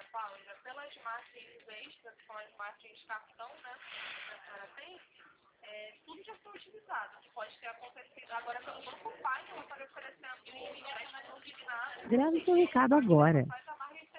Paulo, pelas margens extras, que são as margens cartão, né, que a senhora tem, tudo já foi utilizado. Pode ter acontecido agora pelo Banco Pai, ela está oferecendo um empréstimo consignado. Grave seu recado agora.